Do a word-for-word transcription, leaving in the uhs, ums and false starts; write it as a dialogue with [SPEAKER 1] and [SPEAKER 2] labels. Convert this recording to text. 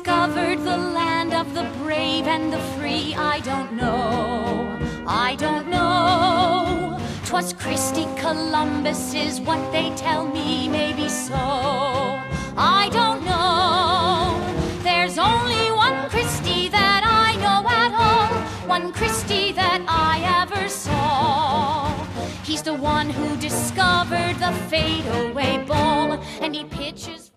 [SPEAKER 1] discovered the land of the brave and the free? I don't know, I don't know. 'Twas Christy Columbus is what they tell me, maybe so. I don't know. There's only one Christy that I know at all, one Christy that I ever saw. He's the one who discovered the fadeaway ball, and he pitches